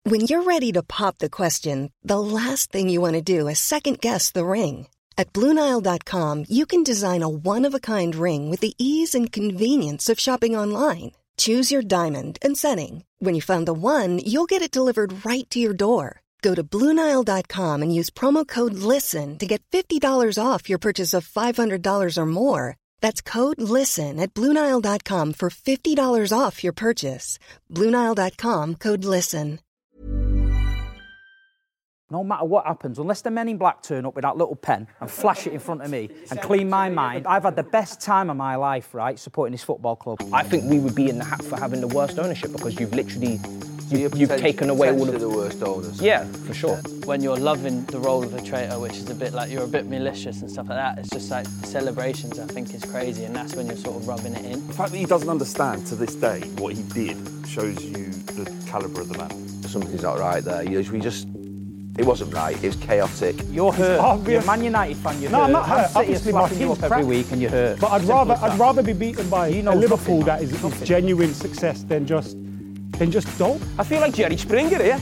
When you're ready to pop the question, the last thing you want to do is second-guess the ring. At BlueNile.com, you can design a one-of-a-kind ring with the ease and convenience of shopping online. Choose your diamond and setting. When you find the one, you'll get it delivered right to your door. Go to BlueNile.com and use promo code LISTEN to get $50 off your purchase of $500 or more. That's code LISTEN at BlueNile.com for $50 off your purchase. BlueNile.com, code LISTEN. No matter what happens, unless the Men in Black turn up with that little pen and flash it in front of me and clean my mind, I've had the best time of my life, right, supporting this football club. I think we would be in the hat for having the worst ownership because you've literally... You've taken away all of the worst owners. Yeah, for sure. When you're loving the role of a traitor, which is a bit like you're a bit malicious and stuff like that, it's just like the celebrations, I think, is crazy, and that's when you're sort of rubbing it in. The fact that he doesn't understand to this day what he did shows you the calibre of the man. Something's not right there. It wasn't right. It was chaotic. You're hurt. You're a Man United fan. You're hurt. No, I'm not hurt. Obviously, my team's you up every week, and you're hurt. But I'd rather be beaten by a Liverpool that is genuine success than just dope. I feel like Jerry Springer here.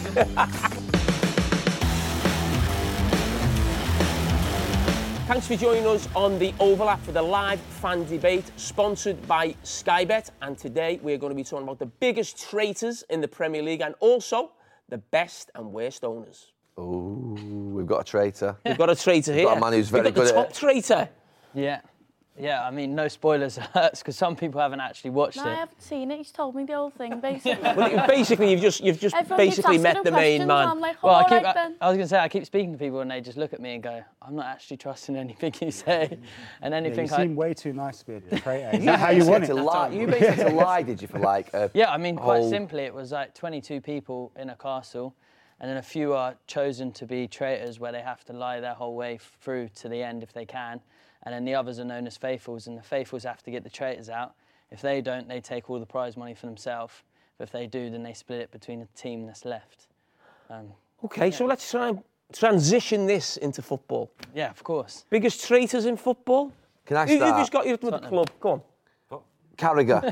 Thanks for joining us on The Overlap for the live fan debate, sponsored by Sky Bet. And today we're going to be talking about the biggest traitors in the Premier League and also the best and worst owners. Oh, we've got a traitor. We've got a traitor here. We've got a man who's very good at it. We've got the top traitor. Yeah, I mean, no spoilers hurts because some people haven't actually watched it. I haven't seen it. He's told me the whole thing, basically. Well, basically, you've just basically met the main man. I'm like, Well, I I was going to say, I keep speaking to people and they just look at me and go, I'm not actually trusting anything you say. And anything you seem way too nice to be a traitor. Is that how you want it? You basically lied, did you, for like a Yeah, I mean, quite simply, it was like 22 people in a castle and then a few are chosen to be traitors where they have to lie their whole way through to the end if they can. And then the others are known as faithfuls, and the faithfuls have to get the traitors out. If they don't, they take all the prize money for themselves. But if they do, then they split it between the team that's left. So let's try and transition this into football. Yeah, of course. Biggest traitors in football? Can I start? Who's got you with the club? Go on. Carragher.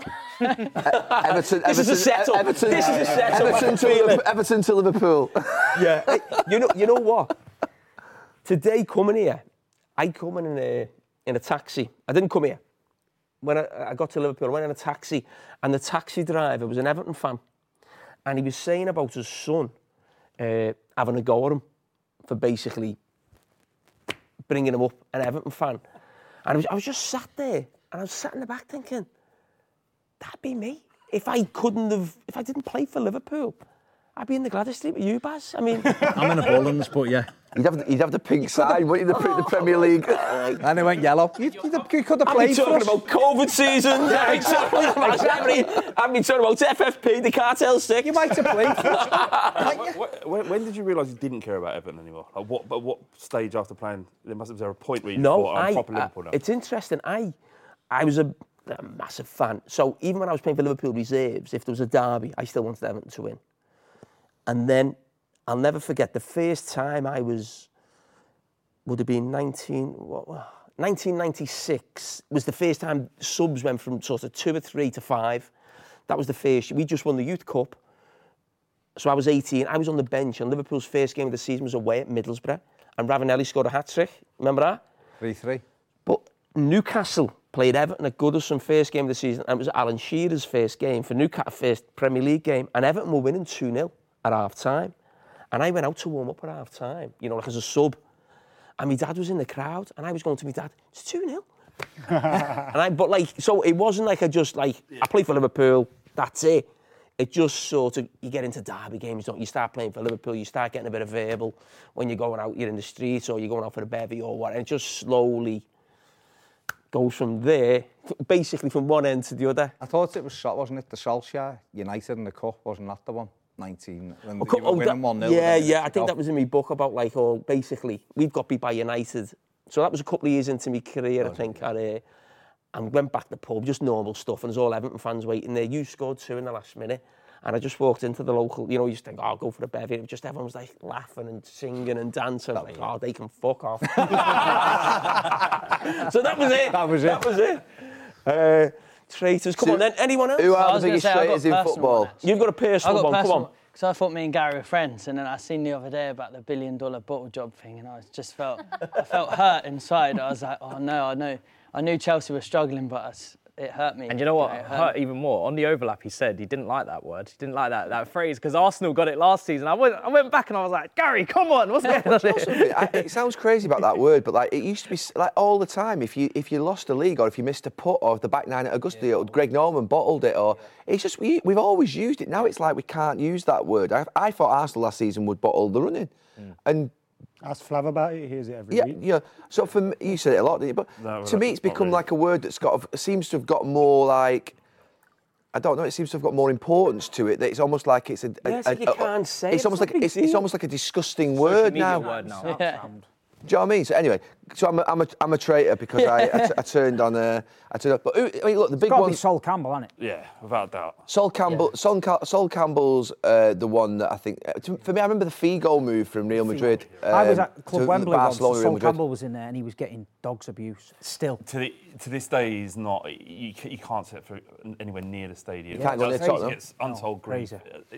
Everton. This is a setup. This is a setup. Everton to Liverpool. Yeah. You know what? Today coming here, I come in a taxi. I didn't come here. When I got to Liverpool, I went in a taxi, and the taxi driver was an Everton fan, and he was saying about his son having a go at him for basically bringing him up, an Everton fan. And I was just sat there, and I was sat in the back thinking, that'd be me. If I didn't play for Liverpool, I'd be in the Gladys Street with you, Baz. I mean... I'm in the Bullens, but yeah. You'd have the pink side, wouldn't you, the Premier League? And it went yellow. You could have played for us. I've been talking about COVID seasons. I've been talking about FFP, the cartel stick. You might have played for us. When did you realise you didn't care about Everton anymore? Like what stage after playing? Was there a point where you thought, I'm proper Liverpool now? It's interesting. I was a massive fan. So even when I was playing for Liverpool reserves, if there was a derby, I still wanted Everton to win. And then I'll never forget the first time would have been 1996 was the first time subs went from sort of 2 or 3 to 5. That was the first. We just won the Youth Cup. So I was 18. I was on the bench, and Liverpool's first game of the season was away at Middlesbrough. And Ravanelli scored a hat-trick. Remember that? 3-3. But Newcastle played Everton at Goodison first game of the season, and it was Alan Shearer's first game for Newcastle, first Premier League game, and Everton were winning 2-0 at half-time. And I went out to warm up at half-time, like as a sub. And my dad was in the crowd, and I was going to my dad, it's 2-0. So it wasn't like I played for Liverpool, that's it. It just sort of, you get into derby games, don't you? Start playing for Liverpool, you start getting a bit of verbal. When you're going out, you're in the streets, or you're going out for a bevy or what, and it just slowly goes from there, basically from one end to the other. I thought it was, wasn't it, the Solskjaer United in the Cup, wasn't that the one? 19, when you were winning 1-0. Yeah, I think that was in my book about basically, we've got beat by United. So that was a couple of years into my career, I think, and went back to the pub, just normal stuff, and there's all Everton fans waiting there. You scored 2 in the last minute, and I just walked into the local, you just think, I'll go for a bevy, and just everyone was like laughing and singing and dancing, they can fuck off. So that was it. Traitors, come on then. Anyone else? Who are the biggest traitors in football? You've got a personal one, come on. because I thought me and Gary were friends, and then I seen the other day about the $1 billion bottle job thing, and I felt hurt inside. I was like, oh no, I knew Chelsea were struggling, but it hurt me. And you know what hurt even more? On the overlap, he said he didn't like that word. He didn't like that phrase because Arsenal got it last season. I went back and I was like, Gary, come on, what's going on here? It sounds crazy about that word, but like it used to be like all the time. If you lost a league or if you missed a putt or if the back nine at Augusta or Greg Norman bottled it, or it's just we've always used it. Now it's like we can't use that word. I thought Arsenal last season would bottle the running, and. Ask Flav about it. He hears it every week. Yeah. So for me, you said it a lot, didn't you? But no, to me, it's become really like a word that's seems to have got more like. I don't know. It seems to have got more importance to it. That it's almost like it's you can't say. It's almost like it's almost like a disgusting word now. Yeah. Do you know what I mean? So anyway, I'm a traitor because I turned on But I mean, look, the big one. Sol Campbell, hasn't it? Yeah, without doubt. Sol Campbell. Yeah. Sol Campbell's the one that I think. For me, I remember the Figo move from Real Madrid. I was at Club Wembley once. Sol Campbell was in there and he was getting dogs abuse. Still. To this day, he's not. You can't sit for anywhere near the stadium. You can't go near Tottenham. It's untold grief.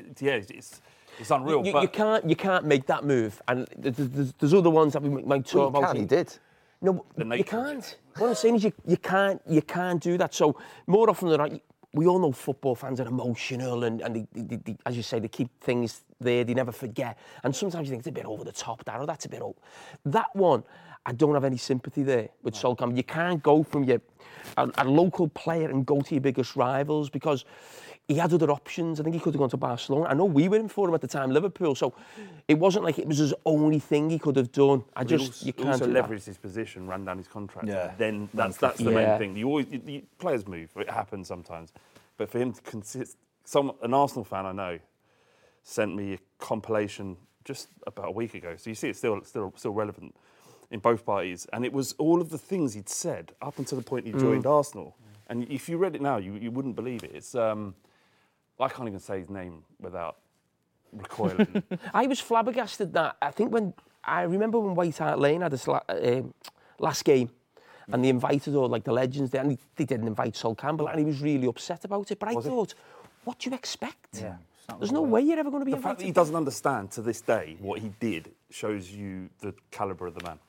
It's unreal. You can't make that move. And there's other ones that we might talk about. He did. No, you can't. What I'm saying is you can't do that. So more often than not, we all know football fans are emotional and they, as you say, they keep things there. They never forget. And sometimes you think it's a bit over the top. That's a bit over. That one, I don't have any sympathy there with Sol Campbell. You can't go from a local player and go to your biggest rivals because he had other options. I think he could have gone to Barcelona. I know we were in for him at the time, Liverpool. So it wasn't like it was his only thing he could have done. You can't also do leveraged his position, ran down his contract. Yeah. Then that's the main thing. Players move. It happens sometimes. But for him to an Arsenal fan I know sent me a compilation just about a week ago. So you see, it's still relevant in both parties. And it was all of the things he'd said up until the point he joined Arsenal. And if you read it now, you wouldn't believe it. It's I can't even say his name without recoiling. I was flabbergasted that I remember when White Hart Lane had this last game, and they invited all the legends there, and they didn't invite Sol Campbell, and he was really upset about it. But I thought, what do you expect? Yeah, there's no way you're ever going to be invited. The fact that he doesn't understand to this day what he did shows you the calibre of the man.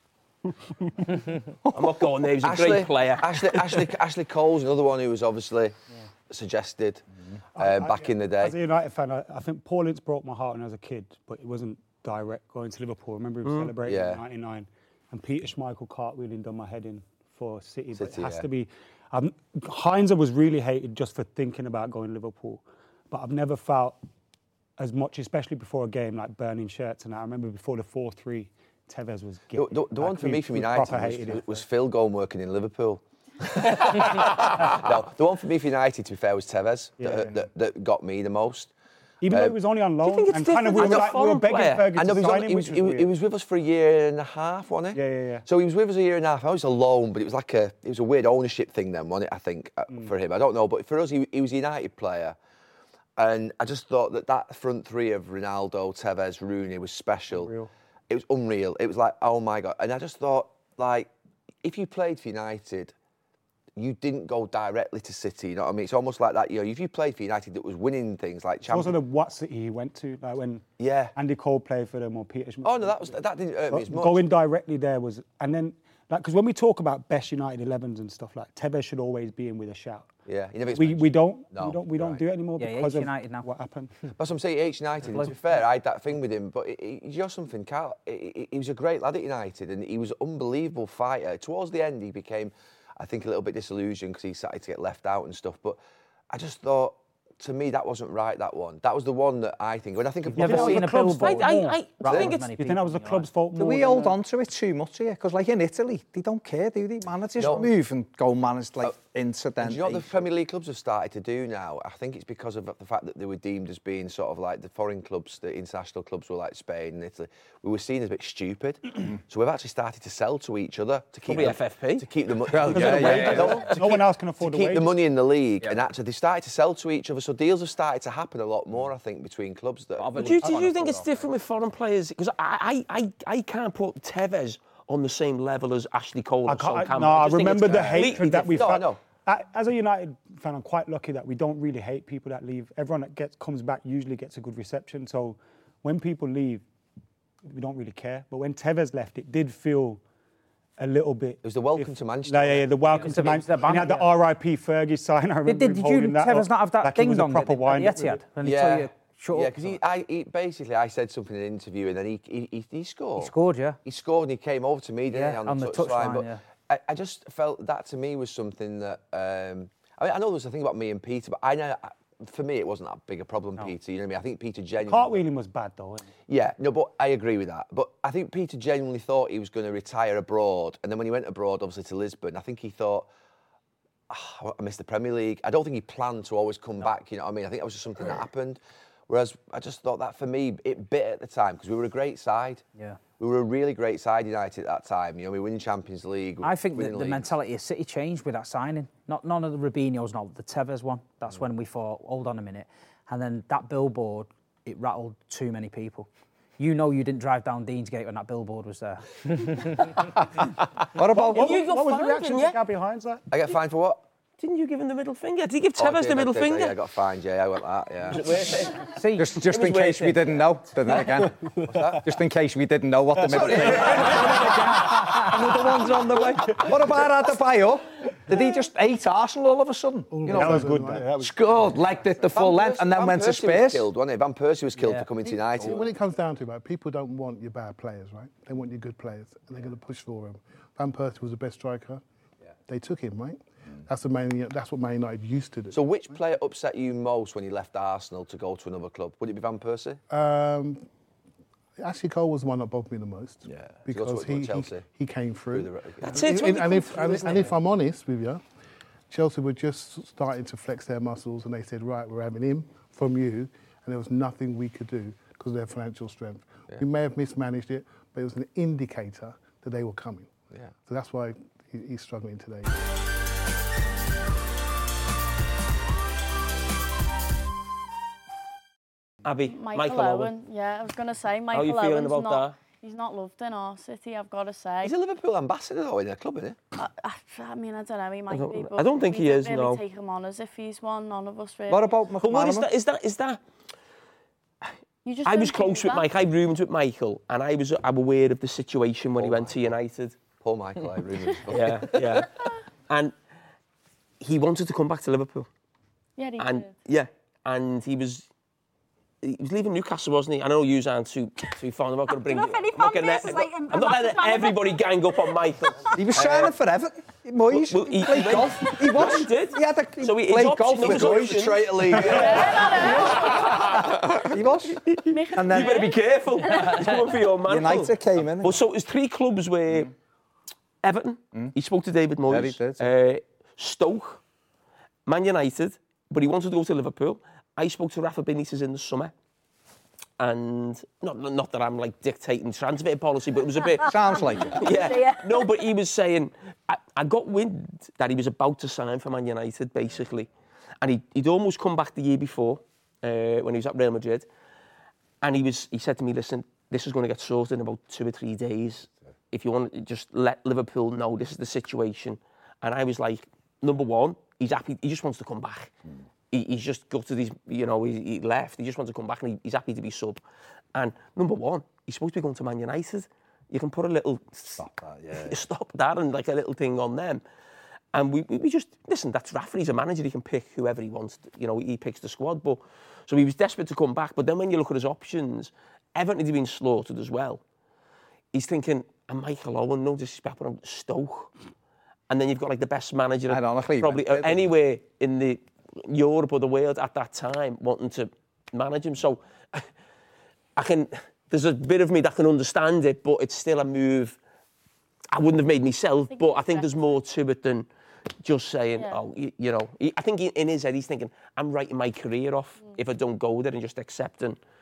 I'm not going there. He's a great player. Ashley Cole's another one who was obviously suggested back in the day. As a United fan, I think Paul Ince broke my heart when I was a kid, but it wasn't direct going to Liverpool. I remember he was celebrating in '99, and Peter Schmeichel cartwheeling done my head in for City. But it has to be. Heinze was really hated just for thinking about going to Liverpool, but I've never felt as much, especially before a game, like burning shirts. And I remember before the 4-3. Tevez was the one for me from United was Phil going working in Liverpool. No, the one for me for United, to be fair, was Tevez that got me the most. Even though he was only on loan, and kind of we were begging Fergie to sign him. He was with us for a year and a half, wasn't he? Yeah. So he was with us a year and a half. I was a loan, but it was a weird ownership thing then, wasn't it? I think for him, I don't know, but for us, he was a United player. And I just thought that front three of Ronaldo, Tevez, Rooney was special. Unreal. It was unreal. It was like, oh my God. And I just thought, if you played for United, you didn't go directly to City, you know what I mean? It's almost like that, if you played for United that was winning things like Champions... Also what City he went to, like when Andy Cole played for them or Peter Schmeichel. Oh, no, that didn't hurt me as much. Going directly there was... And then, because when we talk about best United 11s and stuff, Tevez should always be in with a shout. Yeah, he never we don't do it anymore because of United now. What happened. That's what I'm saying, H United. To be fair, I had that thing with him, but you know something, Carl? He was a great lad at United, and he was an unbelievable fighter. Towards the end, he became, I think, a little bit disillusioned because he started to get left out and stuff. But I just thought, to me, that wasn't right. That one. That was the one that I think. When I think of never seen a billboard. I think it's. You think that was the club's fault? Do we hold on to it too much here? Because in Italy, they don't care, do they? Managers move and go managed incidentally. Do you know what the Premier League clubs have started to do now? I think it's because of the fact that they were deemed as being sort of like the foreign clubs, the international clubs were like Spain and Italy. We were seen as a bit stupid, so we've actually started to sell to each other to keep FFP to keep the money. No one else can afford to keep the money in the league, and actually they started to sell to each other. So deals have started to happen a lot more, I think, between clubs. Do you think it's different with foreign players? Because I can't put Tevez on the same level as Ashley Cole and Sol Campbell. No, I remember the hatred that we've had. As a United fan, I'm quite lucky that we don't really hate people that leave. Everyone that comes back usually gets a good reception. So when people leave, we don't really care. But when Tevez left, it did feel a little bit. It was the welcome to Manchester. Yeah, the welcome to Manchester. He had the R.I.P. Fergie sign. I remember Did Tevez not have that ding dong proper wine? Etihad? Yeah, because I said something in an interview and then he scored. He scored, yeah. He scored and he came over to me, didn't he, on the touchline. But I just felt that to me was something that. I mean, I know there was a thing about me and Peter, but I know. For me, it wasn't that big a problem, Peter. You know what I mean? I think Peter genuinely... Cartwheeling was bad, though, wasn't it? Yeah, no, but I agree with that. But I think Peter genuinely thought he was going to retire abroad. And then when he went abroad, obviously, to Lisbon, I think he thought, I missed the Premier League. I don't think he planned to always come back, you know what I mean? I think that was just something that happened. Whereas I just thought that, for me, it bit at the time, because we were a great side. Yeah. We were a really great side, United, at that time. You know, we were winning Champions League. I think the mentality of City changed with that signing. None of the Robinhos, not the Tevez one. That's when we thought, hold on a minute. And then that billboard, it rattled too many people. You know you didn't drive down Deansgate when that billboard was there. What was the reaction to Gabby Hines? I get fined for what? Didn't you give him the middle finger? Did you give Tevez the middle finger? Yeah, I got fined, I went that, yeah. See, just in case we didn't know, then again. What's that? Just in case we didn't know what the middle finger Another one's on the way. What about Adebayo? Did he just hate Arsenal all of a sudden? You know, that was good. Scored, legged it the full length, and then went to Spurs. Van Persie was killed for coming to United. When it comes down to it, people don't want your bad players, right? They want your good players, and they're going to push for them. Van Persie was the best striker. Yeah. They took him, right? That's what Man United used to do. So which player upset you most when he left Arsenal to go to another club? Would it be Van Persie? Ashley Cole was the one that bothered me the most. Yeah, because he came through. That's it. And if I'm honest with you, Chelsea were just starting to flex their muscles, and they said, right, we're having him from you, and there was nothing we could do because of their financial strength. Yeah. We may have mismanaged it, but it was an indicator that they were coming. Yeah. So that's why he's struggling today. Abby, Michael Owen. Yeah, I was going to say, Michael Owen's he's not loved in our city, I've got to say. He's a Liverpool ambassador, though, in their club, isn't he? I mean, I don't know, he might be, but I don't think he is, really no. Take him on as if he's one, none of us really. What about McManaman? But what is that? I was close with Mike. I roomed with Michael, and I'm aware of the situation when he went to United. Poor Michael, I roomed with him. Yeah. And he wanted to come back to Liverpool. Yeah, he did. Yeah, and he was leaving Newcastle, wasn't he? I know you aren't too fond. I'm not going to bring you. I'm not letting everybody gang up on Michael. He was signing for Everton. Moyes. Well, he played golf. He was. He did. He played golf with Moyes. Traitor league. He was. And then, you better be careful. He's coming for your man. United came in. Well, so it was 3 clubs where Everton, he spoke to David Moyes, Stoke, Man United, but he wanted to go to Liverpool. I spoke to Rafa Benitez in the summer, and not that I'm like dictating transfer policy, but it was a bit... Sounds like it. Yeah. No, but he was saying, I got wind that he was about to sign for Man United, basically. And he'd almost come back the year before, when he was at Real Madrid. And he said to me, listen, this is going to get sorted in about 2 or 3 days. If you want to just let Liverpool know this is the situation. And I was like, number one, he's happy, he just wants to come back. He's just gutted, he left. He just wants to come back and he's happy to be sub. And number one, he's supposed to be going to Man United. You can put a little... Stop that and like a little thing on them. And we just... Listen, that's Rafa. He's a manager. He can pick whoever he wants. He picks the squad. But so he was desperate to come back. But then when you look at his options, Everton had been slaughtered as well. He's thinking, and Michael Owen, no disrespect, but I'm Stoke. And then you've got like the best manager probably anywhere in the... Europe or the world at that time wanting to manage him. So there's a bit of me that can understand it, but it's still a move I wouldn't have made myself, but I think there's more to it than just saying, I think in his head he's thinking, I'm writing my career off if I don't go there, and just accepting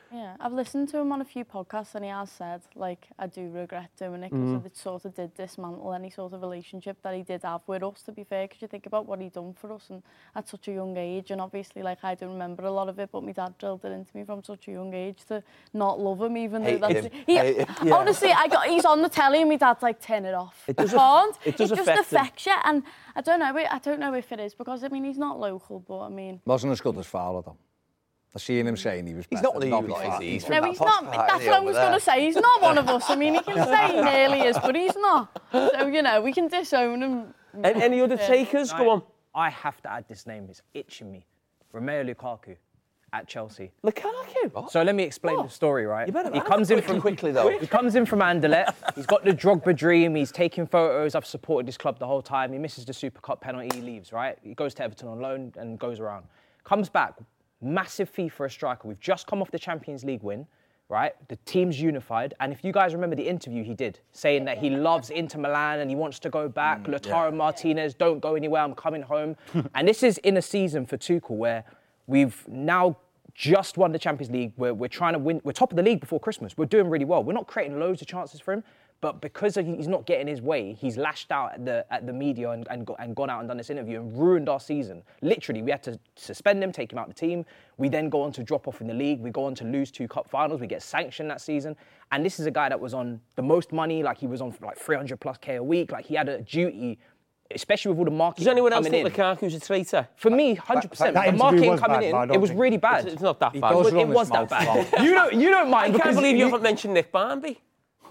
Yeah, I've listened to him on a few podcasts and he has said, like, I do regret doing it because it sort of did dismantle any sort of relationship that he did have with us, to be fair, because you think about what he'd done for us and at such a young age, and obviously, like, I don't remember a lot of it, but my dad drilled it into me from such a young age to not love him, even though that's... Honestly, he's on the telly and my dad's like, turn it off. It just affects you, and I don't know if it is, because, I mean, he's not local, but, I mean... Wasn't as good as Fowler, though. I seen him saying he was better. He's not one of you guys. He's not. That's what I was going to say. He's not one of us. I mean, he can say he nearly is, but he's not. So, you know, we can disown him. Any other takers? Go on. I have to add this name. It's itching me. Romelu Lukaku at Chelsea. Lukaku? So let me explain the story, right? He comes in from quickly, though. He comes in from Anderlecht. He's got the Drogba dream. He's taking photos. I've supported this club the whole time. He misses the Super Cup penalty. He leaves, right? He goes to Everton on loan and goes around. Comes back. Massive fee for a striker. We've just come off the Champions League win, right? The team's unified. And if you guys remember the interview he did, saying that he loves Inter Milan and he wants to go back, Lautaro Martinez, don't go anywhere, I'm coming home. And this is in a season for Tuchel where we've now just won the Champions League. We're trying to win. We're top of the league before Christmas. We're doing really well. We're not creating loads of chances for him. But because he's not getting his way, he's lashed out at the media and gone out and done this interview and ruined our season. Literally, we had to suspend him, take him out of the team. We then go on to drop off in the league. We go on to lose 2 cup finals. We get sanctioned that season. And this is a guy that was on the most money. Like, he was on like 300 plus K a week. Like, he had a duty, especially with all the marketing. Does anyone else think Lukaku's a traitor? For me, 100%. The marketing coming in, it was really bad. It's not that bad. It was that bad. You don't mind. I can't believe you haven't mentioned Nick Barmby.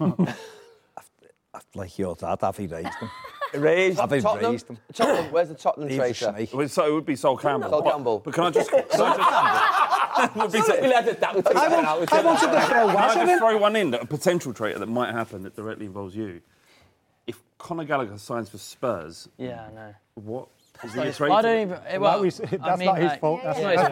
Like your dad, have he raised him? Raised him. Tottenham, where's the Tottenham traitor? So it would be Sol Campbell. Sol Campbell. But can I just... I wanted to throw Can I just throw one in, a potential traitor that might happen that directly involves you? If Conor Gallagher signs for Spurs... Yeah, I know. What? Is he a traitor? I don't even... Well, that's not his fault. That's not his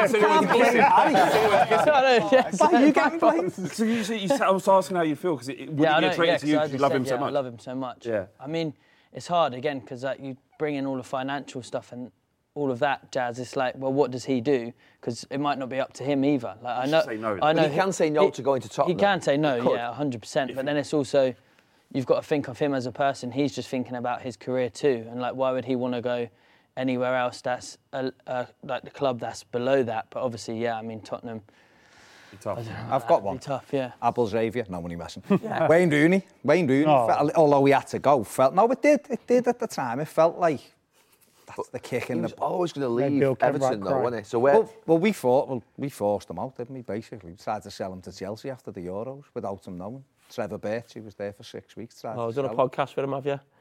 fault. You getting blamed? I was asking how you feel, because it wouldn't be a traitor to you because you love him so much. I love him so much. Yeah. I mean, it's hard, again, because you bring in all the financial stuff and all of that jazz. It's like, well, what does he do? Because it might not be up to him either. Like, I know. Say no. I know he can say no to going to Tottenham. He can say no, yeah, 100%. But then it's also, you've got to think of him as a person. He's just thinking about his career too, and like, why would he want to go anywhere else that's like the club that's below that? But obviously, yeah, I mean, Tottenham. Tough. I've got one. Tough, yeah. Abel Xavier, no money messing. Wayne Rooney, felt, although he had to go, it did at the time. It felt like that's the kick in the... He was always going to leave Everton, though, wasn't he? So we forced him out, didn't we, basically? We tried to sell him to Chelsea after the Euros without him knowing. Trevor Birchie was there for 6 weeks. I was on a podcast with him, have you?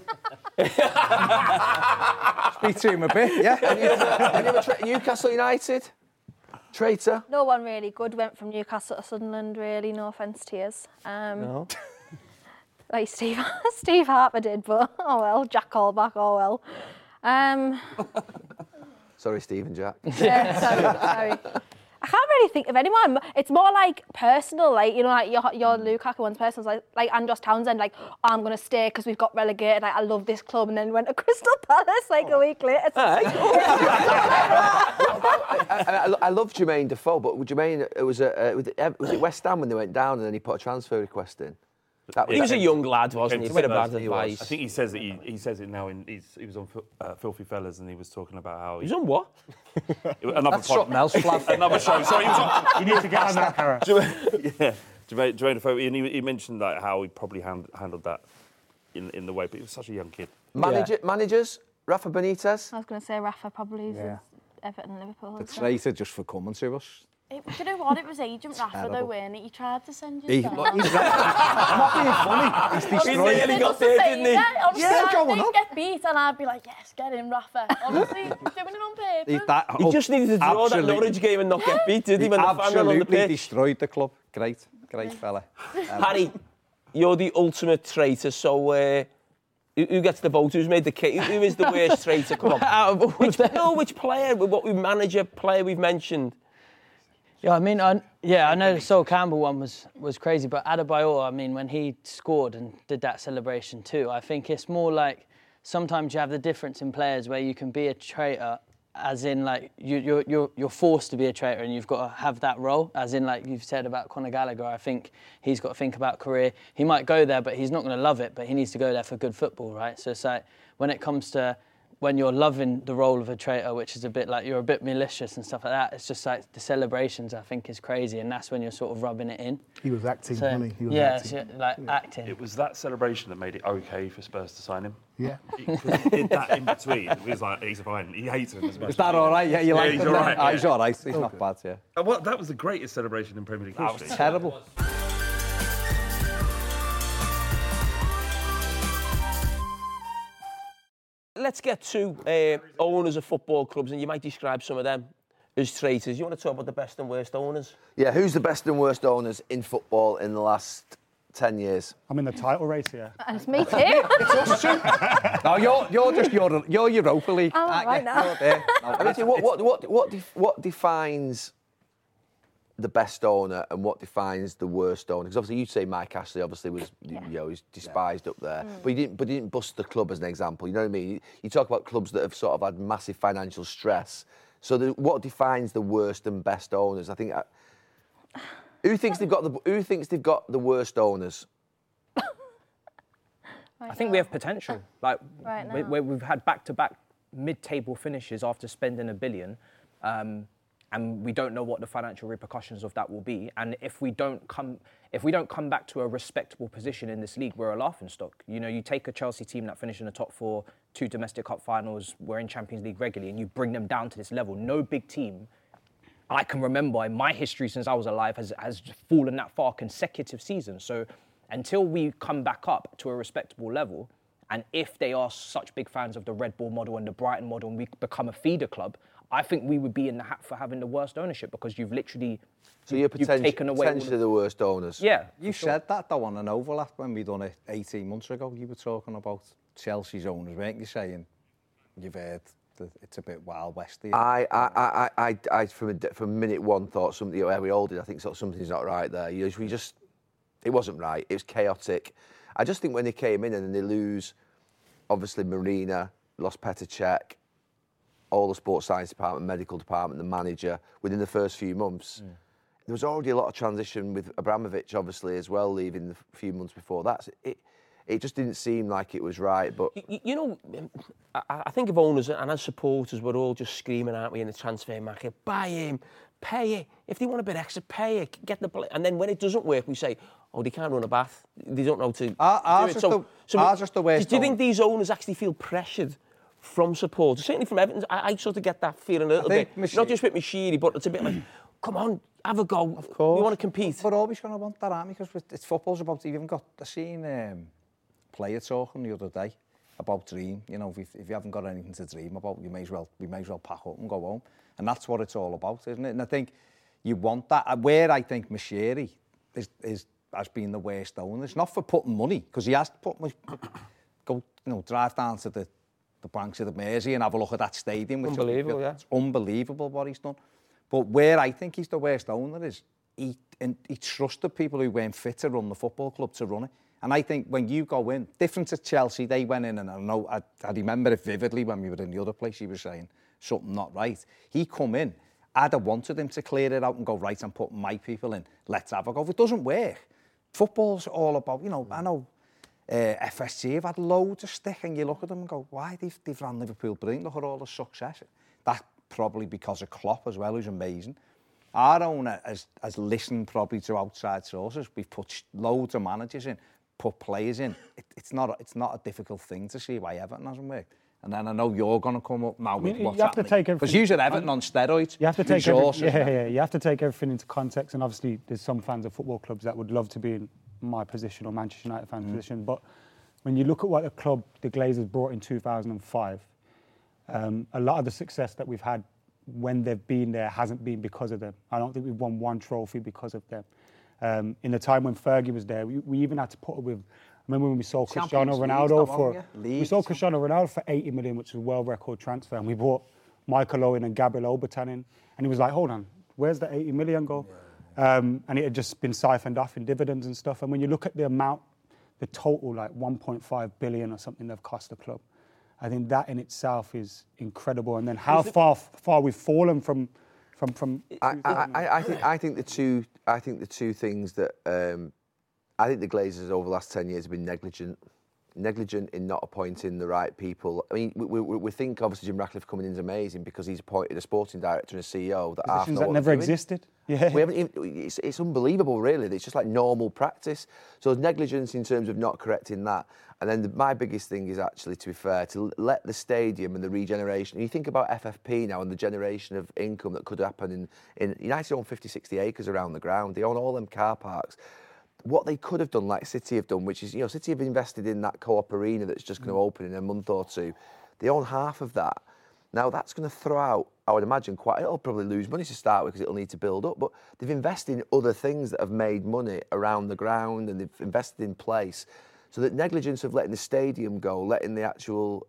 Speak to him a bit, yeah. And Newcastle United? Traitor? No one really good went from Newcastle to Sunderland, really, no offence to yous. No. Like Steve Harper did, but oh well, Jack Colback, oh well. Sorry, Steve and Jack. Yeah, sorry. I can't really think of anyone. It's more like personal, like, you know, like your Lukaku one's personal, like Andros Townsend, like, oh, I'm going to stay because we've got relegated, like, I love this club, and then went to Crystal Palace like a week later. I love Jermaine Defoe, but Jermaine, was it West Ham when they went down and then he put a transfer request in? He was a young lad, wasn't he? A bit of bad advice. I think he says it now. He was on Filthy Fellas, and he was talking about how he was on what? That's something else. Another show. Sorry, he was on. You need to get on that, Cara. Yeah, Jermaine Defoe, and he mentioned like how he probably handled that in the way, but he was such a young kid. Managers, Rafa Benitez. I was going to say Rafa probably. Everton, Liverpool. The traitor just for coming to us. Do you know what? It was Agent Rafa, though, weren't it? He tried to send you down. He's not being funny. He's destroyed. He nearly got there, didn't he? I'd get beat and I'd be like, yes, get in, Rafa. Honestly, doing it on purpose. He just needed to draw that Norwich game and not get beat, did he? When the fan on the pitch. Absolutely destroyed the club. Great fella. Harry, you're the ultimate traitor, so... Who gets the vote? Who's made the case? Who is the worst traitor? Come on. Which player? What player we've mentioned? Yeah, I mean, I know the Sol Campbell one was crazy, but Adebayor, I mean, when he scored and did that celebration too, I think it's more like sometimes you have the difference in players where you can be a traitor as in like you're forced to be a traitor and you've got to have that role, as in like you've said about Conor Gallagher. I think he's got to think about career. He might go there, but he's not going to love it, but he needs to go there for good football, right? So it's like when it comes to when you're loving the role of a traitor, which is a bit like you're a bit malicious and stuff like that, it's just like the celebrations I think is crazy, and that's when you're sort of rubbing it in. He was acting, wasn't he? Acting. It was that celebration that made it okay for Spurs to sign him. Yeah. Because he did that in between. It was like, he's fine. He hates him as much. Is that all right? Yeah, you like him? He's all right. Yeah. He's all right. He's not bad, yeah. That was the greatest celebration in Premier League history. That was terrible. Let's get to owners of football clubs, and you might describe some of them as traitors. You want to talk about the best and worst owners? Yeah, who's the best and worst owners in football in the last 10 years? I'm in the title race here. And it's me too. It's us too. No, you're Europa League. I'm right now. You're there. No, What defines the best owner and what defines the worst owner? Because obviously you'd say Mike Ashley obviously was, he's despised up there, but he didn't bust the club as an example. You know what I mean? You talk about clubs that have sort of had massive financial stress. So what defines the worst and best owners? I think. Who thinks they've got the worst owners? I think we have potential. Like Right we've had back-to-back mid-table finishes after spending $1 billion. And we don't know what the financial repercussions of that will be. And if we don't come back to a respectable position in this league, we're a laughingstock. You know, you take a Chelsea team that finished in the top 4, 2 domestic cup finals, we're in Champions League regularly, and you bring them down to this level. No big team I can remember in my history since I was alive has fallen that far consecutive seasons. So until we come back up to a respectable level, and if they are such big fans of the Red Bull model and the Brighton model, and we become a feeder club, I think we would be in the hat for having the worst ownership, because you've literally you've taken away potentially the worst owners. Yeah, you said that though on an overlap when we done it 18 months ago. You were talking about Chelsea's owners, weren't you? Saying you've heard that it's a bit Wild West. I from minute one thought something. We all did. I think something's not right there. It wasn't right. It was chaotic. I just think when they came in and then they lose, obviously Marina, lost Petr Cech, all the sports science department, medical department, the manager, within the first few months. There was already a lot of transition with Abramovich, obviously, as well, leaving the few months before that. It just didn't seem like it was right. But you know, I think of owners and as supporters, we're all just screaming, aren't we, in the transfer market, buy him, pay it. If they want a bit extra, pay it, get the play. And then when it doesn't work, we say, oh, they can't run a bath. They don't know to ours do it. Ours just the worst. Do you think these owners actually feel pressured from supporters? Certainly from Everton, I sort of get that feeling a little bit. Not just with Moshiri, but it's a bit like, come on, have a go. Of course. We want to compete. We're always going to want that, aren't we? Because it's football's about, you haven't got, I seen player talking the other day about dream. You know, if you haven't got anything to dream about, we may as well pack up and go home. And that's what it's all about, isn't it? And I think you want that. Where I think Moshiri has been the worst owner, it's not for putting money, because he has to drive down to the banks of the Mersey and have a look at that stadium. Which unbelievable, yeah. It's unbelievable what he's done. But where I think he's the worst owner is he trusted people who weren't fit to run the football club to run it. And I think when you go in, different to Chelsea, they went in, and I remember it vividly when we were in the other place, he was saying something not right. He come in, I'd have wanted him to clear it out and go, right, and put my people in, let's have a go. If it doesn't work, football's all about, I know FSG have had loads of stick, and you look at them and go, why? They've run Liverpool brilliant, look at all the success. That's probably because of Klopp as well, who's amazing. Our owner has listened probably to outside sources. We've put loads of managers in, put players in. It's not a difficult thing to see why Everton hasn't worked. And then I know you're going to come up now with what's happening. Because you're Everton on steroids. You have to take you have to take everything into context. And obviously, there's some fans of football clubs that would love to be in my position or Manchester United fans' position. But when you look at what the Glazers brought in 2005, a lot of the success that we've had when they've been there hasn't been because of them. I don't think we've won one trophy because of them. In the time when Fergie was there, we even had to put up with. Remember when we sold Cristiano Ronaldo for 80 million, which was a world record transfer, and we bought Michael Owen and Gabriel Obertan in, and he was like, hold on, where's the 80 million go? And it had just been siphoned off in dividends and stuff. And when you look at the amount, the total, like 1.5 billion or something they've cost the club. I think that in itself is incredible. And then how far we've fallen from. I think the two things that I think the Glazers over the last 10 years have been negligent in not appointing the right people. I mean, we think obviously Jim Ratcliffe coming in is amazing because he's appointed a sporting director and a CEO that half know that what never existed. Yeah, we haven't. It's unbelievable, really. It's just like normal practice. So there's negligence in terms of not correcting that. And then my biggest thing is actually, to be fair, to let the stadium and the regeneration. You think about FFP now and the generation of income that could happen in United own 50, 60 acres around the ground. They own all them car parks. What they could have done, like City have done, which is, City have invested in that Co-op arena that's just going to open in a month or two. They own half of that. Now, that's going to throw out, I would imagine, it'll probably lose money to start with because it'll need to build up, but they've invested in other things that have made money around the ground and they've invested in place. So that negligence of letting the stadium go, letting the actual,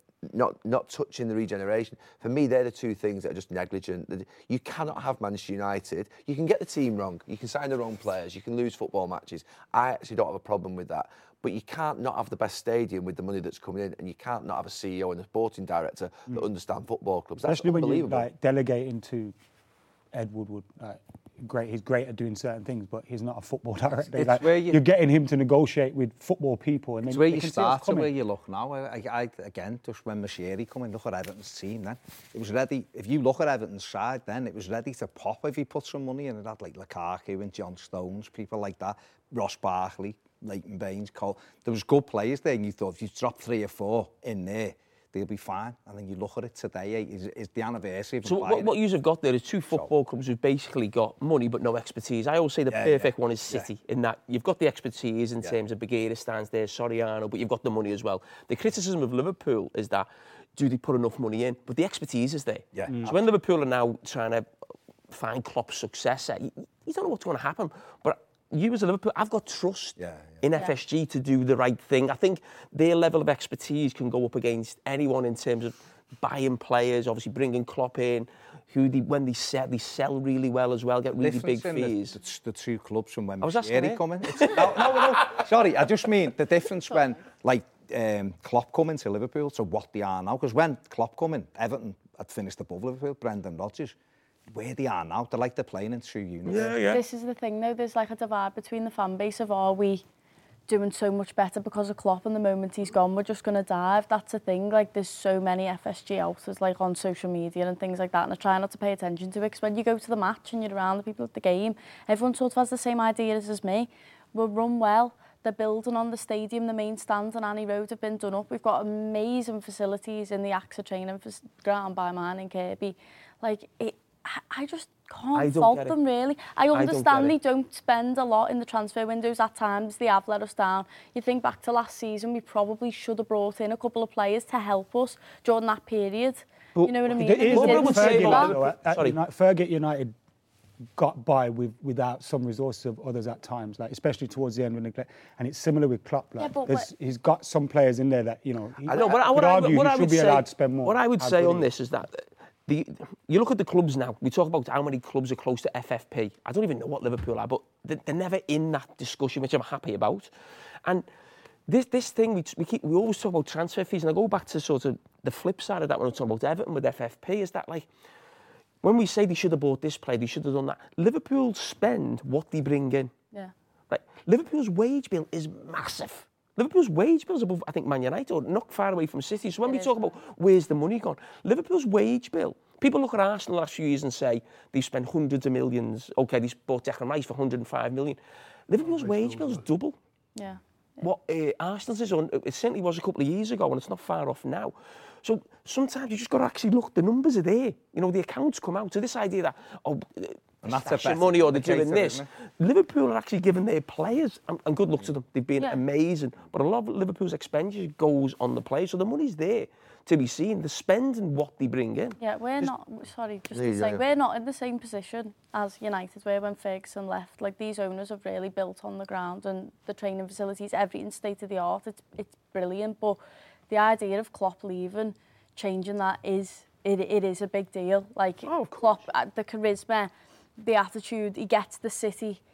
not touching the regeneration, for me, they're the two things that are just negligent. You cannot have Manchester United. You can get the team wrong. You can sign the wrong players. You can lose football matches. I actually don't have a problem with that. But you can't not have the best stadium with the money that's coming in, and you can't not have a CEO and a sporting director that understand football clubs. That's especially unbelievable. When you delegating to Ed Woodward. He's great at doing certain things, but he's not a football director. You're getting him to negotiate with football people, and then it's where you start to where you look now. Again, just when Moshiri come in, look at Everton's team. Then it was ready. If you look at Everton's side, then it was ready to pop if he put some money in. It had like Lukaku and John Stones, people like that, Ross Barkley, Leighton Baines, Cole. There was good players there, and you thought if you drop 3 or 4 in there, they'll be fine. And then you look at it today, is the anniversary of So what you have got there is two football clubs who've basically got money but no expertise. I always say the perfect one is City, in that you've got the expertise in terms of Bagheera stands there, Soriano, but you've got the money as well. The criticism of Liverpool is that, do they put enough money in? But the expertise is there. Yeah. So when Liverpool are now trying to find Klopp's successor, you don't know what's going to happen. But you as a Liverpool, I've got trust in FSG to do the right thing. I think their level of expertise can go up against anyone in terms of buying players, obviously bringing Klopp in, when they sell really well as well, get really big fees. The two clubs from when Moshiri come in. No. Sorry, I just mean the difference when Klopp come into Liverpool to what they are now. Because when Klopp come in, Everton had finished above Liverpool, Brendan Rodgers. Where they are now, they're playing in true unity. Yeah. This is the thing, though. There's like a divide between the fan base of, are we doing so much better because of Klopp, and the moment he's gone, we're just going to dive. That's the thing. Like, there's so many FSG outers, like, on social media and things like that, and I try not to pay attention to it, because when you go to the match and you're around the people at the game, everyone sort of has the same ideas as me. We'll run well. The building on the stadium, the main stand on Annie Road have been done up. We've got amazing facilities in the AXA training ground by mine in Kirkby. Like, I just can't fault them, really. I understand they don't spend a lot in the transfer windows. At times, they have let us down. You think back to last season, we probably should have brought in a couple of players to help us during that period. But you know what I mean? Fergie United got by without some resources of others at times, like especially towards the end when they, and it's similar with Klopp. Like, he's got some players in there that he should be allowed to spend more. What I would say on this is that you look at the clubs now. We talk about how many clubs are close to FFP. I don't even know what Liverpool are, but they're never in that discussion, which I'm happy about. And this thing we always talk about transfer fees, and I go back to sort of the flip side of that when we talk about Everton with FFP. Is that like, when we say they should have bought this player, they should have done that. Liverpool spend what they bring in. Yeah. Like, Liverpool's wage bill is massive. Liverpool's wage bill is above, I think, Man United, or not far away from City. So when we talk about where's the money gone, Liverpool's wage bill, people look at Arsenal the last few years and say they've spent hundreds of millions. OK, they bought Declan Rice for 105 million. Liverpool's wage bill is double. Yeah. What Arsenal's is on, it certainly was a couple of years ago, and it's not far off now. So sometimes you just got to actually look, the numbers are there. You know, the accounts come out. So this idea that, and that's money or they're doing this. Liverpool are actually giving their players, and good luck to them, they've been amazing, but a lot of Liverpool's expenditure goes on the players, so the money's there to be seen. The spend and what they bring in. Yeah, we're not in the same position as United were when Ferguson left. Like, these owners have really built on the ground, and the training facilities, everything state of the art. It's brilliant, but the idea of Klopp leaving, changing that is a big deal. Like, Klopp, the charisma, the attitude, he gets the city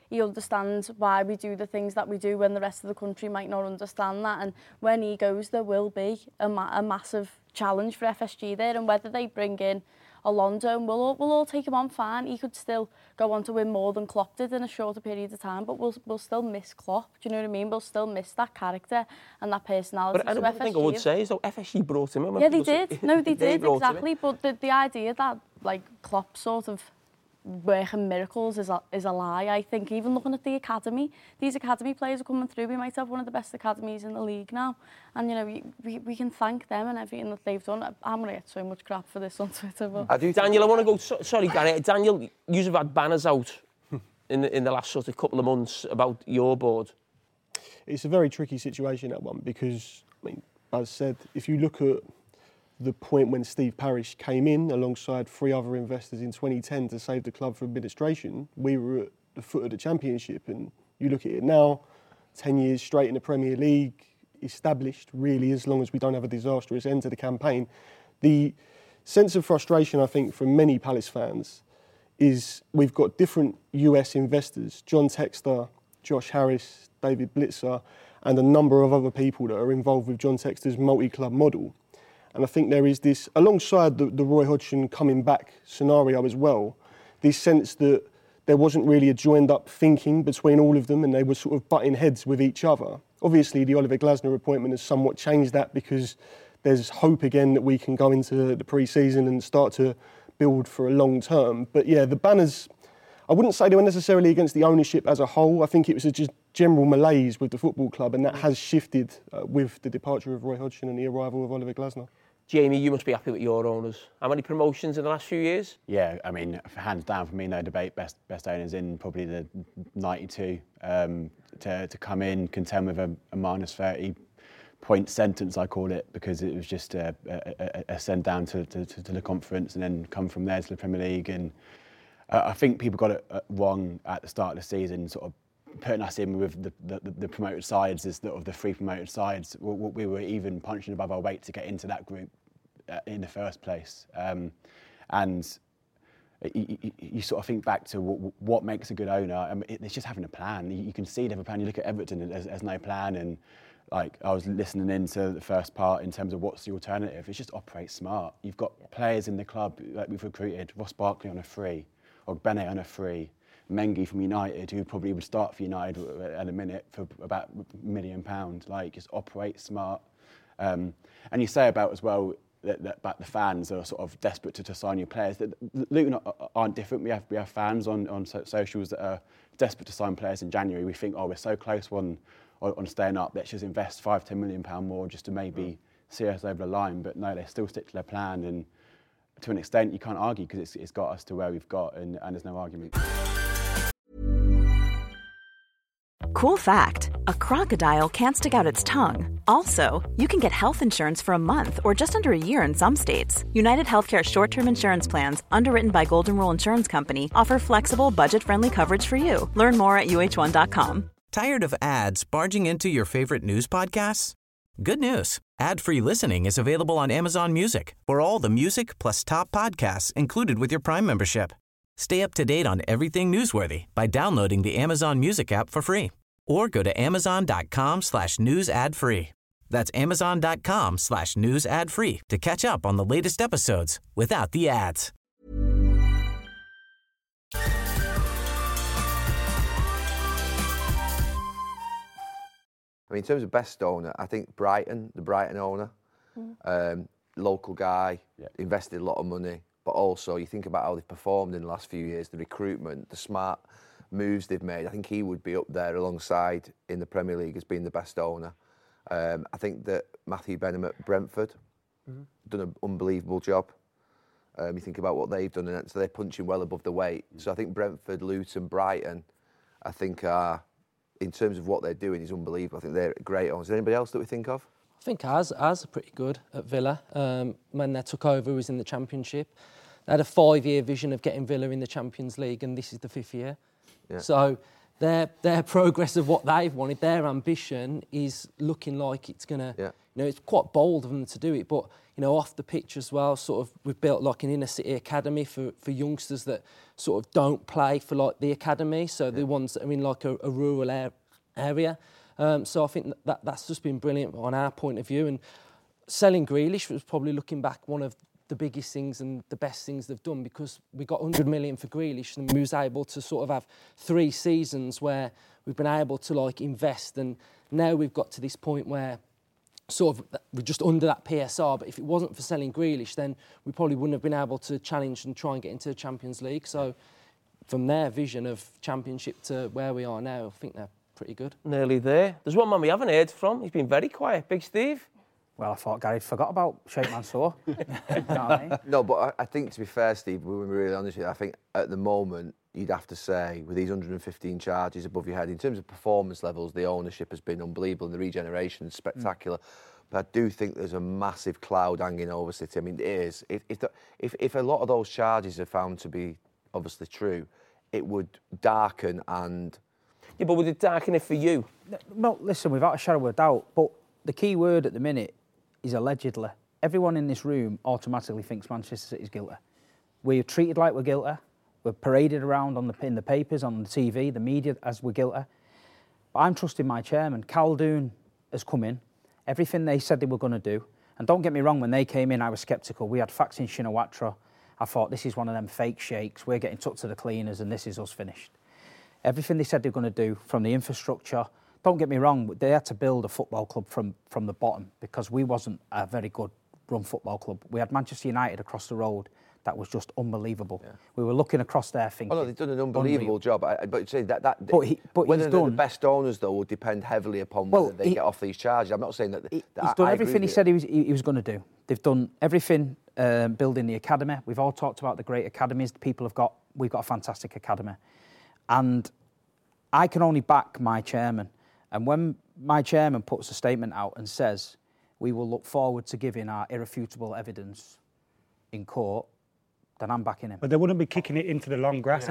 he understands why we do the things that we do when the rest of the country might not understand that. And when he goes, there will be a massive challenge for FSG there. And whether they bring in Alonso, and we'll all take him on fine. He could still go on to win more than Klopp did in a shorter period of time, but we'll still miss Klopp. Do you know what I mean? We'll still miss that character and that personality. But I think I would say is, though, FSG brought him in. Yeah, they did. No, they did, exactly. But the idea that, like, Klopp sort of working miracles is a lie, I think. Even looking at the academy, these academy players are coming through. We might have one of the best academies in the league now. And, you know, we can thank them and everything that they've done. I'm going to get so much crap for this on Twitter. But... Daniel, I want to go... Sorry, Gary. Daniel, you've had banners out in the last sort of couple of months about your board. It's a very tricky situation, that one, because, I mean, as I said, if you look at the point when Steve Parish came in alongside 3 other investors in 2010 to save the club from administration, we were at the foot of the Championship. And you look at it now, 10 years straight in the Premier League, established really, as long as we don't have a disastrous end to the campaign. The sense of frustration, I think, from many Palace fans is we've got different US investors, John Textor, Josh Harris, David Blitzer, and a number of other people that are involved with John Textor's multi-club model. And I think there is this, alongside the Roy Hodgson coming back scenario as well, this sense that there wasn't really a joined up thinking between all of them and they were sort of butting heads with each other. Obviously, the Oliver Glasner appointment has somewhat changed that because there's hope again that we can go into the pre-season and start to build for a long term. But yeah, the banners, I wouldn't say they were necessarily against the ownership as a whole. I think it was a just general malaise with the football club, and that has shifted with the departure of Roy Hodgson and the arrival of Oliver Glasner. Jamie, you must be happy with your owners. How many promotions in the last few years? Yeah, I mean, hands down for me, no debate. Best owners in probably the 92 to come in, contend with a minus 30 point sentence, I call it, because it was just a send down to the conference and then come from there to the Premier League. And I think people got it wrong at the start of the season, sort of putting us in with the promoted sides of the 3 promoted sides. We were even punching above our weight to get into that group in the first place. And you sort of think back to what makes a good owner. I mean, it's just having a plan. You can see they have a plan. You look at Everton, and there's no plan. And like I was listening into the first part in terms of what's the alternative. It's just operate smart. You've got players in the club like we've recruited, Ross Barkley on a free, or Bennett on a free, Mengi from United, who probably would start for United at a minute for about £1 million. Like, just operate smart. And you say about as well that the fans are sort of desperate to sign new players. That Luton aren't different. We have fans on socials that are desperate to sign players in January. We think, we're so close on staying up. Let's just invest £5-10 million more just to maybe see us over the line. But no, they still stick to their plan, and to an extent, you can't argue because it's got us to where we've got, and there's no argument. Cool fact, a crocodile can't stick out its tongue. Also, you can get health insurance for a month or just under a year in some states. United Healthcare short-term insurance plans, underwritten by Golden Rule Insurance Company, offer flexible, budget-friendly coverage for you. Learn more at UH1.com. Tired of ads barging into your favorite news podcasts? Good news. Ad-free listening is available on Amazon Music for all the music plus top podcasts included with your Prime membership. Stay up to date on everything newsworthy by downloading the Amazon Music app for free. Or go to amazon.com/news ad free. That's amazon.com/news ad free to catch up on the latest episodes without the ads. I mean, in terms of best owner, I think Brighton, the Brighton owner, local guy, invested a lot of money, but also you think about how they've performed in the last few years, the recruitment, the smart moves they've made. I think he would be up there alongside in the Premier League as being the best owner. I think that Matthew Benham at Brentford done an unbelievable job. You think about what they've done, and so they're punching well above the weight. So I think Brentford, Luton, Brighton, I think are, in terms of what they're doing, is unbelievable. I think they're great owners. Is there anybody else that we think of? I think ours are pretty good at Villa. When they took over, was in the Championship. They had a 5-year vision of getting Villa in the Champions League, and this is the 5th year. Yeah. So their progress of what they've wanted, their ambition is looking like it's going to, you know, it's quite bold of them to do it, but, you know, off the pitch as well, sort of, we've built like an inner city academy for youngsters that sort of don't play for like the academy, so the ones that are in like a rural area. So I think that's just been brilliant on our point of view. And selling Grealish was probably, looking back, one of the biggest things and the best things they've done, because we got 100 million for Grealish and we was able to sort of have 3 seasons where we've been able to like invest, and now we've got to this point where sort of we're just under that PSR, but if it wasn't for selling Grealish, then we probably wouldn't have been able to challenge and try and get into the Champions League. So from their vision of Championship to where we are now, I think they're pretty good. Nearly there. There's one man we haven't heard from. He's been very quiet. Big Steve. Well, I thought Gary forgot about Sheikh Mansour. You know what I mean? No, but I think, to be fair, Steve, we were really honest with you, I think at the moment, you'd have to say, with these 115 charges above your head, in terms of performance levels, the ownership has been unbelievable and the regeneration is spectacular. But I do think there's a massive cloud hanging over City. I mean, it is. If a lot of those charges are found to be obviously true, it would darken and... Yeah, but would it darken it for you? No, listen, without a shadow of a doubt, but the key word at the minute is allegedly. Everyone in this room automatically thinks Manchester City's guilty. We're treated like we're guilty. We're paraded around in the papers, on the TV, the media, as we're guilty. But I'm trusting my chairman. Khaldoon has come in. Everything they said they were going to do. And don't get me wrong, when they came in, I was sceptical. We had facts in Shinawatra. I thought, this is one of them fake sheikhs. We're getting took to the cleaners and this is us finished. Everything they said they were going to do, from the infrastructure... Don't get me wrong, they had to build a football club from the bottom, because we wasn't a very good run football club. We had Manchester United across the road that was just unbelievable. Yeah. We were looking across there thinking... Oh, no, they've done an unbelievable job. But say that but whether they're the best owners, though, will depend heavily upon whether they get off these charges. I'm not saying that... He's done everything he said he was going to do. They've done everything, building the academy. We've all talked about the great academies we've got a fantastic academy. And I can only back my chairman. And when my chairman puts a statement out and says, we will look forward to giving our irrefutable evidence in court, then I'm backing him. But they wouldn't be kicking it into the long grass. I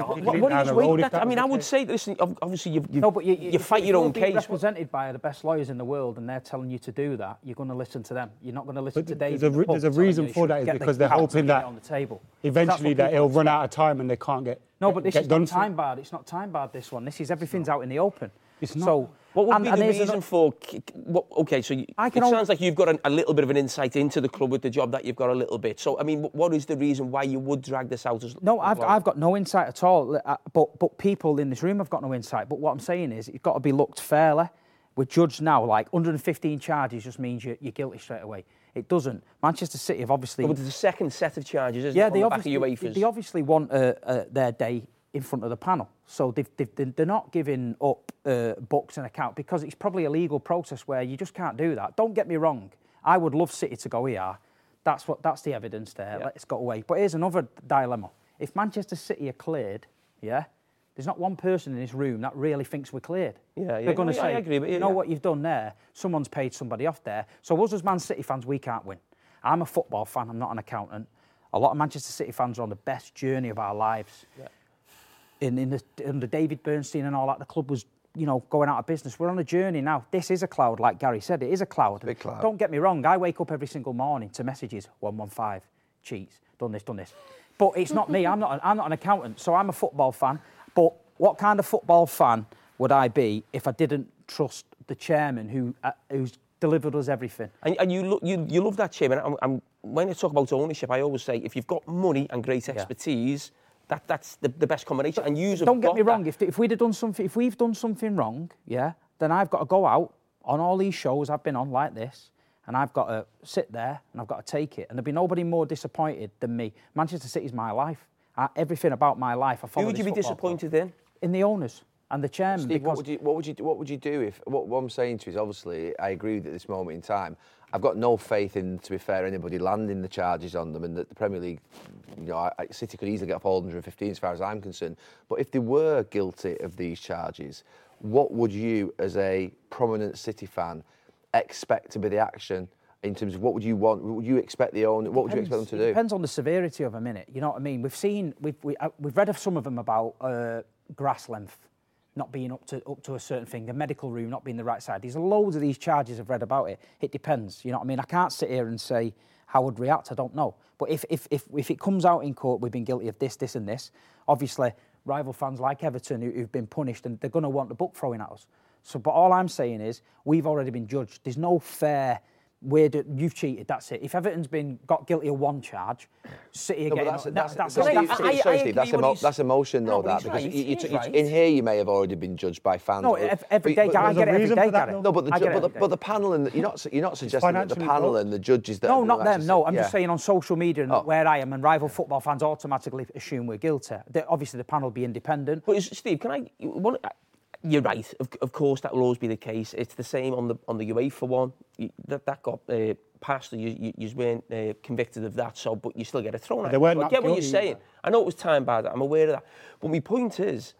would say, listen, obviously you fight your own case. Represented by the best lawyers in the world, and they're telling you to do that, you're going to listen to them. You're not going to listen to Dave. There's a reason for that, is because they're hoping that on the table. Eventually that it'll run out of time and they can't get No, but this is not time barred. It's not time barred, this one. This is everything's out in the open. It's not. So, what would be the reason for... Okay, so it sounds like you've got a little bit of an insight into the club with the job that you've got a little bit. So, I mean, what is the reason why you would drag this out? No, I've got no insight at all. But people in this room have got no insight. But what I'm saying is, it's got to be looked fairly. We're judged now, like 115 charges just means you're guilty straight away. It doesn't. Manchester City have obviously... But there's a second set of charges, isn't it, on the back of they obviously want their day in front of the panel. So they're not giving up books and account, because it's probably a legal process where you just can't do that. Don't get me wrong. I would love City to go here. That's the evidence there. Yeah. Let's go away. But here's another dilemma. If Manchester City are cleared, there's not one person in this room that really thinks we're cleared. They're going to say, I agree, but you know what you've done there? Someone's paid somebody off there. So us as Man City fans, we can't win. I'm a football fan. I'm not an accountant. A lot of Manchester City fans are on the best journey of our lives. Yeah. Under David Bernstein and all that, the club was, going out of business. We're on a journey now. This is a cloud, like Gary said. It is a cloud. Big cloud. Don't get me wrong. I wake up every single morning to messages, 115, cheats, done this. But it's not me. I'm not an accountant, so I'm a football fan. But what kind of football fan would I be if I didn't trust the chairman who's delivered us everything? And you love that chairman. When I talk about ownership, I always say, if you've got money and great expertise... That's the best combination. And don't get me wrong. If we've done something wrong, then I've got to go out on all these shows I've been on like this, and I've got to sit there and I've got to take it. And there'll be nobody more disappointed than me. Manchester City's my life. Everything about my life. I follow. Who would you be disappointed in? In the owners and the chairman. Steve, what would you do if? What I'm saying to you is, obviously, I agree with at this moment in time. I've got no faith in, to be fair, anybody landing the charges on them, and that the Premier League, City could easily get up all 115 as far as I'm concerned. But if they were guilty of these charges, what would you, as a prominent City fan, expect to be the action in terms of what would you want? Would you expect the owner? What would you expect them to do? It depends on the severity of them, innit? You know what I mean? We've read of some of them about grass length. not being up to a certain thing, the medical room not being the right side. There's loads of these charges I've read about it. It depends, you know what I mean? I can't sit here and say how I'd react, I don't know. But if it comes out in court, we've been guilty of this, this and this, obviously rival fans like Everton who've been punished, and they're going to want the book thrown at us. So, but all I'm saying is, we've already been judged. There's no fair... you've cheated, that's it. If Everton's got guilty of one charge, City again... That's emotion, though, that, because in here you may have already been judged by fans. No, every day, I get it every day, Gary. No, but the panel, and you're not suggesting that the panel and the judges... No, not them, no. I'm just saying on social media and where I am, and rival football fans automatically assume we're guilty. Obviously, the panel will be independent. But, Steve, you're right. Of course, that will always be the case. It's the same on the UEFA one. That got passed. You weren't convicted of that. So, but you still get it thrown at. I get what you're saying. I know it was time bad. I'm aware of that. But my point is,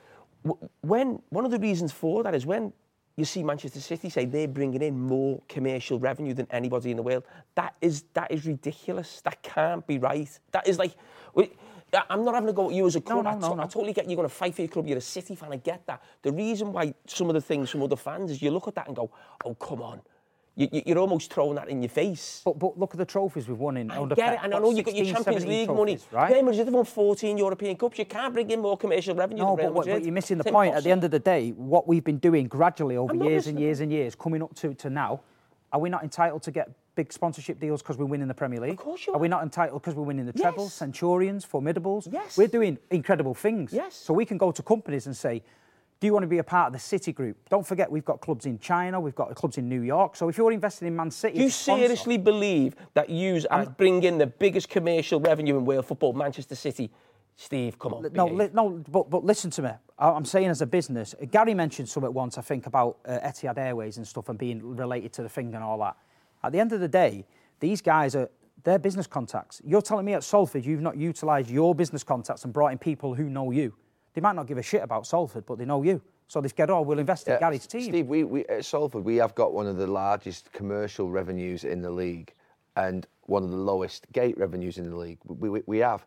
when one of the reasons for that is when you see Manchester City say they're bringing in more commercial revenue than anybody in the world. That is ridiculous. That can't be right. That is like. I'm not having a go at you as a club. No. I totally get you're going to fight for your club. You're a City fan. I get that. The reason why some of the things from other fans is you look at that and go, oh, come on. You're almost throwing that in your face. But look at the trophies we've won in. I get it. And I know you've got your Champions League money. Right? Real Madrid have won 14 European Cups. You can't bring in more commercial revenue than Real Madrid. But you're missing the point. At the end of the day, what we've been doing gradually over years and years and years, coming up to now, are we not entitled to get big sponsorship deals because we're winning the Premier League? Of course you are. Are we not entitled because we're winning the trebles, Centurions, Formidables? Yes. We're doing incredible things. Yes. So we can go to companies and say, do you want to be a part of the City Group? Don't forget, we've got clubs in China, we've got clubs in New York. So if you're investing in Man City... Do you seriously believe that you bring in the biggest commercial revenue in world football, Manchester City? Steve, come on. But listen to me. I'm saying as a business, Gary mentioned something once, I think, about Etihad Airways and stuff and being related to the thing and all that. At the end of the day, these guys they're business contacts. You're telling me at Salford you've not utilised your business contacts and brought in people who know you. They might not give a shit about Salford, but they know you. So they've said, we'll invest in Gary's team. Steve, we at Salford, we have got one of the largest commercial revenues in the league and one of the lowest gate revenues in the league. We have.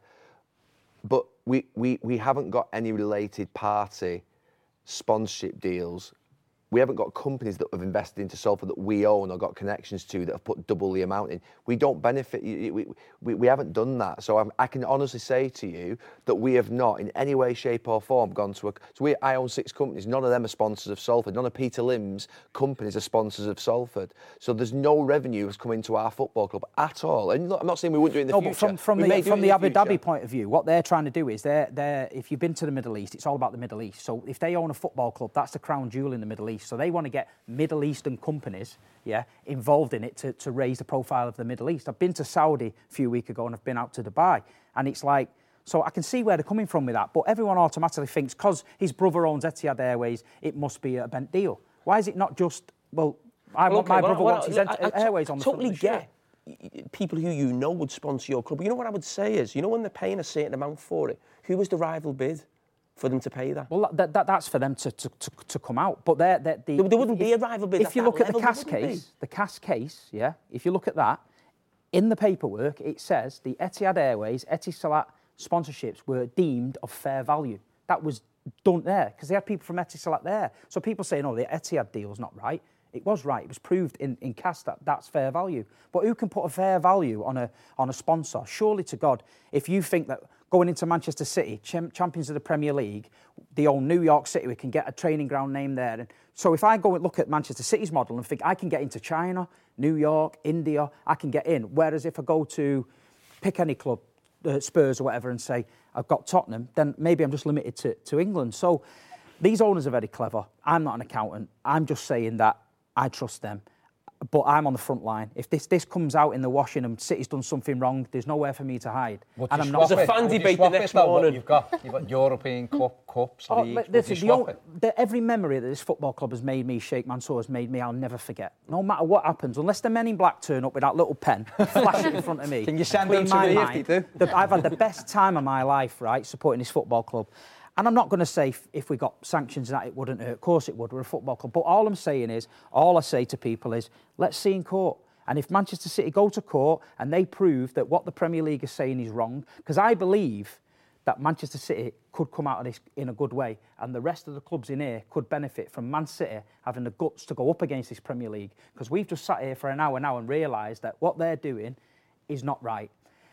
But we haven't got any related party sponsorship deals. We haven't got companies that have invested into Salford that we own or got connections to that have put double the amount in. We don't benefit. We haven't done that. So I can honestly say to you that we have not, in any way, shape or form, gone to I own 6 companies. None of them are sponsors of Salford. None of Peter Lim's companies are sponsors of Salford. So there's no revenue has come into our football club at all. And look, I'm not saying we wouldn't do it in the future. But from the Abu Dhabi point of view, what they're trying to do is if you've been to the Middle East, it's all about the Middle East. So if they own a football club, that's the crown jewel in the Middle East. So they want to get Middle Eastern companies, involved in it to raise the profile of the Middle East. I've been to Saudi a few weeks ago and I've been out to Dubai, and it's like, so I can see where they're coming from with that, but everyone automatically thinks because his brother owns Etihad Airways, it must be a bent deal. Why is it not just, my brother wants his Airways on the front of the shirt. People who you know would sponsor your club. You know what I would say is, when they're paying a certain amount for it, who was the rival bid for them to pay that? Well, that's for them to come out. But there wouldn't be a rival bid. If you look at the CAS case, if you look at that, in the paperwork, it says the Etihad Airways, Etisalat sponsorships were deemed of fair value. That was done there, because they had people from Etisalat there. So people saying, the Etihad deal's not right. It was right. It was proved in CAS that that's fair value. But who can put a fair value on a sponsor? Surely to God, if you think that going into Manchester City, champions of the Premier League, they own New York City, we can get a training ground name there. And so if I go and look at Manchester City's model and think I can get into China, New York, India, I can get in. Whereas if I go to pick any club, Spurs or whatever, and say I've got Tottenham, then maybe I'm just limited to England. So these owners are very clever. I'm not an accountant. I'm just saying that I trust them. But I'm on the front line. If this comes out in the washing and City's done something wrong, there's nowhere for me to hide. And I'm not. There's a fan debate the next morning. You've got European Cups, leagues. Listen, every memory that this football club has made me, Sheikh Mansour has made me, I'll never forget. No matter what happens, unless the men in black turn up with that little pen, flash it in front of me. Can you send them to me if they do? I've had the best time of my life, right, supporting this football club. And I'm not going to say if we got sanctions that it wouldn't hurt. Of course it would. We're a football club. But all I say to people is, let's see in court. And if Manchester City go to court and they prove that what the Premier League is saying is wrong, because I believe that Manchester City could come out of this in a good way, and the rest of the clubs in here could benefit from Man City having the guts to go up against this Premier League. Because we've just sat here for an hour now and realised that what they're doing is not right.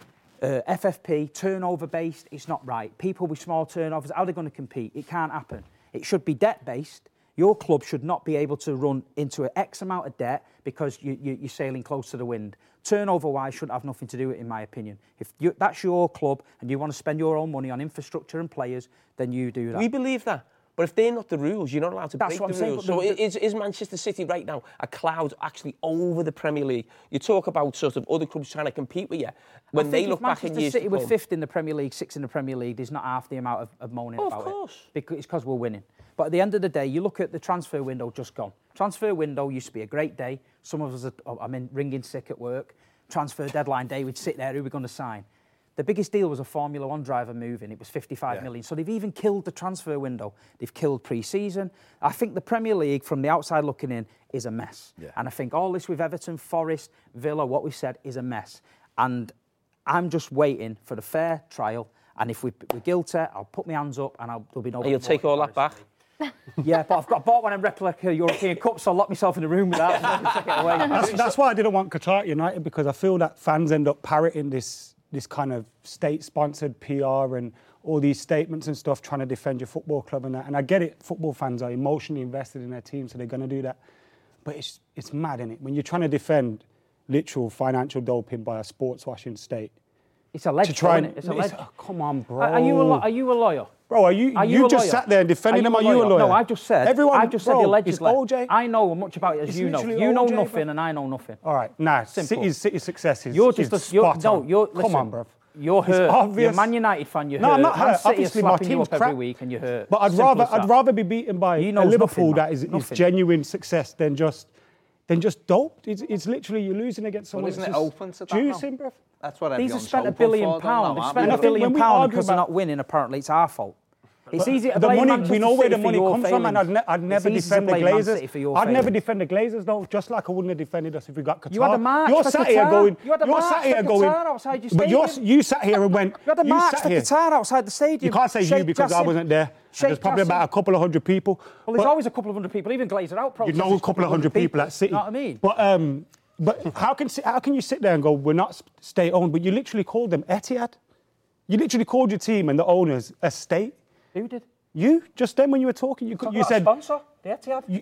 FFP, turnover-based, it's not right. People with small turnovers, how are they going to compete? It can't happen. It should be debt-based. Your club should not be able to run into an X amount of debt because you're sailing close to the wind. Turnover-wise shouldn't have nothing to do with it, in my opinion. If that's your club and you want to spend your own money on infrastructure and players, then you do that. We believe that. But if they're not the rules, you're not allowed to break the rules. So is Manchester City right now a cloud actually over the Premier League? You talk about sort of other clubs trying to compete with you. When they look back in years City to come... were 5th in the Premier League, 6th in the Premier League, there's not half the amount of moaning about it. Of course. It's because we're winning. But at the end of the day, you look at the transfer window just gone. Transfer window used to be a great day. Some of us are ringing sick at work. Transfer deadline day, we'd sit there, who are we going to sign? The biggest deal was a Formula 1 driver moving. It was 55 million. So they've even killed the transfer window. They've killed pre-season. I think the Premier League, from the outside looking in, is a mess. Yeah. And I think all this with Everton, Forest, Villa, what we said, is a mess. And I'm just waiting for the fair trial. And if we're guilty, I'll put my hands up and there'll be no... And you'll take all that back? Yeah, but I bought one of replica European Cups, so I'll lock myself in the room with that. Take it away. That's why I didn't want Qatar United, because I feel that fans end up parroting this kind of state-sponsored PR and all these statements and stuff, trying to defend your football club and that. And I get it, football fans are emotionally invested in their team, so they're going to do that. But it's mad, isn't it? When you're trying to defend literal financial doping by a sports washing state. It's alleged, isn't it? It's alleged. Come on, bro. Are you a lawyer? Bro, are you just sat there and defending him? Are you a lawyer? No, I've just said. I've just said allegedly. It's OJ. I know much about it as you know. You know nothing and I know nothing. All right, City's success is spot on. Come on, bro. You're hurt. You're a Man United fan. You're hurt. No, I'm not hurt. Obviously, my team's crap every week, and you're hurt. But I'd rather be beaten by a Liverpool that is genuine success than just doped. It's literally you're losing against someone. Isn't it open to that? Juicing, bro. That's what these have spent £1 billion. They've spent £1 billion because they're not winning. Apparently, it's our fault. It's easy to blame Manchester City. We know where the money comes from, and I'd never defend the Glazers. I'd never defend the Glazers, though. Just like I wouldn't have defended us if we got Qatar. You had a march You're for sat Qatar. Here going. You had a you're march sat here for going. Qatar outside your stadium. But you sat here and went. You had a march for Qatar outside the stadium. You can't say you because I wasn't there. There's probably about a couple of hundred people. Well, there's always a couple of hundred people. Even Glazer out. You know, a couple of hundred people at City. You know what I mean? But how can you sit there and go, we're not state-owned, but you literally called them Etihad? You literally called your team and the owners a state? Who did? You, just then when you were talking, you said... sponsor, the Etihad.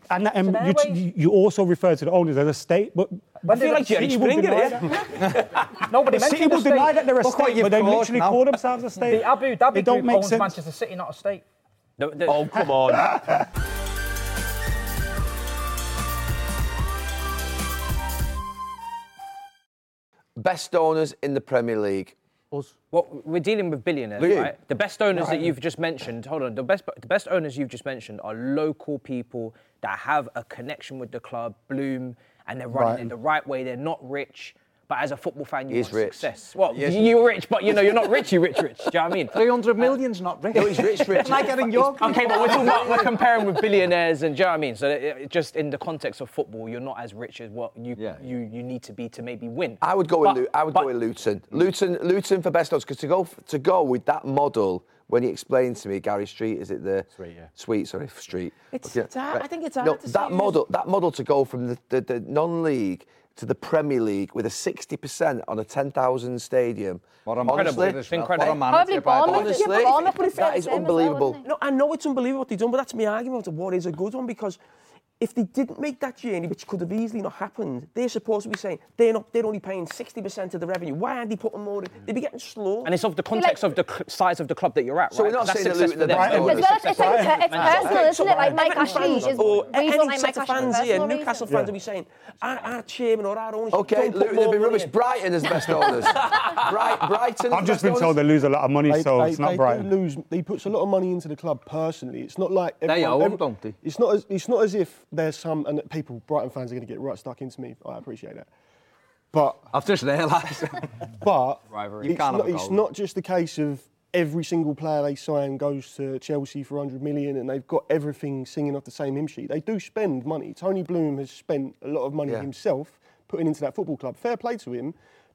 And you also referred to the owners as a state, but... I feel like Jerry Springer here. Nobody mentioned City will deny that they're a state, but they literally call themselves a state. The Abu Dhabi group owns Manchester City, not a state. Oh, come on. Best owners in the Premier League. Well, we're dealing with billionaires, right? The best owners that you've just mentioned, hold on, the best owners you've just mentioned are local people that have a connection with the club, bloom, and they're running it the right way. They're not rich, but as a football fan, you want success. Well, you're rich, but you're not rich, rich. Do you know what I mean? 300 million's not rich. No, he's rich. Like getting your... Okay, but we're comparing with billionaires, and do you know what I mean? So just in the context of football, you're not as rich as what you need to be to maybe win. I would go with Luton. Luton for best owners, because to go with that model. When he explained to me, Gary Street, is it the Street? It's hard. I think it's hard to that model to go from the non-league to the Premier League with a 60% on a 10,000 stadium. Honestly, it's incredible. Honestly, that is unbelievable. No, I know it's unbelievable what they've done, but that's my argument of what is a good one, because if they didn't make that journey, which could have easily not happened, they're supposed to be saying they're only paying 60% of the revenue. Why aren't they putting more in? They'd be getting slow. And it's of the context of the size of the club that you're at, right? So we're not saying that Luton it's personal, isn't it? Like Mike Ashley is... Or any set of fans here, Newcastle fans will be saying, our chairman or our owners... OK, Luton have been rubbish. Brighton is the best owners. Brighton I've just been told they lose a lot of money, so it's not Brighton. He puts a lot of money into the club personally. It's not like... They own, don't they? It's not as if there's some... And people, Brighton fans are going to get right stuck into me. I appreciate that. But... I've just realised. But it's not just the case of every single player they sign goes to Chelsea for 100 million and they've got everything singing off the same hymn sheet. They do spend money. Tony Bloom has spent a lot of money himself putting into that football club. Fair play to him.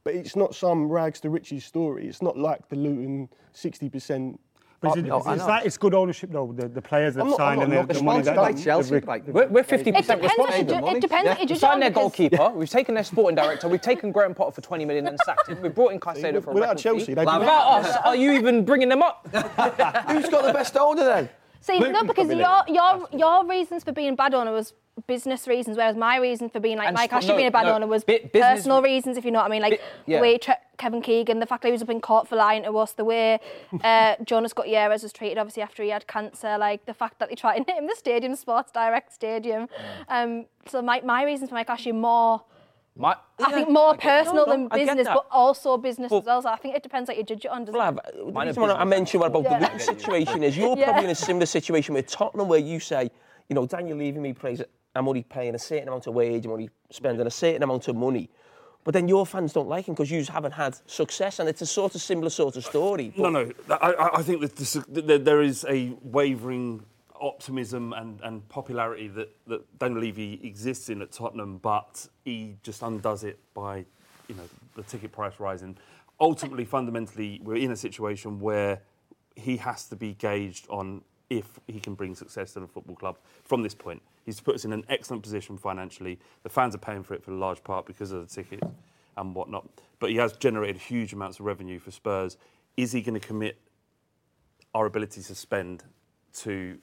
but it's not some rags to riches story. It's not like the Luton 60%. But it's good ownership though. The players that signed and the money that like Chelsea. We're 50% responsible. It depends. We've signed their goalkeeper. We've taken their sporting director. We've taken Graham Potter for 20 million and sacked him. We've brought in Caicedo for a without record Chelsea. fee. Without us, are you even bringing them up? Who's got the best owner then? See, no, because your reasons for being a bad owner was business reasons, whereas my reason for being like Mike Ashley being a bad owner was personal reasons, if you know what I mean. Like the way Kevin Keegan, the fact that he was up in court for lying to us, the way Jonas Gutierrez was treated obviously after he had cancer, like the fact that they tried to name the stadium Sports Direct Stadium. So my reasons for Mike Ashley more... I think more personal than business, but also business as well. So I think it depends what you judge it on. The reason I mentioned about the Luton situation is you're probably in a similar situation with Tottenham where you say, you know, Daniel Levy prays, I'm only paying a certain amount of wage, I'm only spending a certain amount of money. But then your fans don't like him because you haven't had success, and it's a sort of similar sort of story. No. I think that there is a wavering optimism and popularity that Daniel Levy exists in at Tottenham, but he just undoes it by, you know, the ticket price rising. Ultimately, fundamentally, we're in a situation where he has to be gauged on if he can bring success to the football club from this point. He's put us in an excellent position financially. The fans are paying for it for the large part because of the tickets and whatnot. But he has generated huge amounts of revenue for Spurs. Is he going to commit our ability to spend to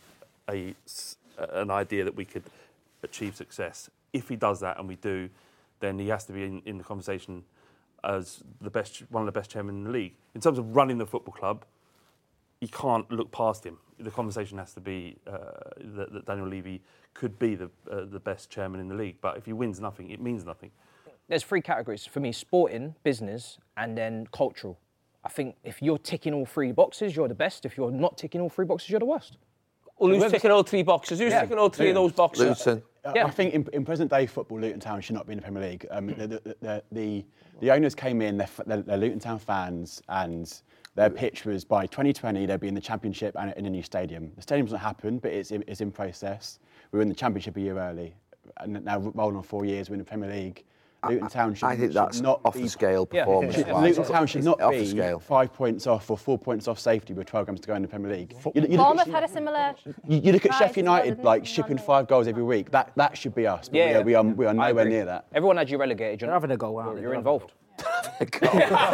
an idea that we could achieve success? If he does that, and we do, then he has to be in the conversation as one of the best chairmen in the league. In terms of running the football club, you can't look past him. The conversation has to be that Daniel Levy could be the best chairman in the league. But if he wins nothing, it means nothing. There's 3 categories for me: sporting, business, and then cultural. I think if you're ticking all 3 boxes, you're the best. If you're not ticking all 3 boxes, you're the worst. Well, who's ticking all 3 boxes? Who's ticking all 3 of those boxes? Luton. I think in present-day football, Luton Town should not be in the Premier League. The owners came in, they're Luton Town fans, and their pitch was by 2020 they'd be in the Championship and in a new stadium. The stadium hasn't happened, but it's in process. We were in the Championship a year early, and now rolling on 4 years, we're in the Premier League. Luton Town should, I think that's not off the scale performance. Luton Town should not off be the scale. 5 points off or 4 points off safety with 12 games to go in the Premier League. Bournemouth had a similar... You look at Sheffield United, like shipping 5 goals every week. That should be us. But we are nowhere near that. Everyone had you relegated. You're having a go out. You're involved. Finish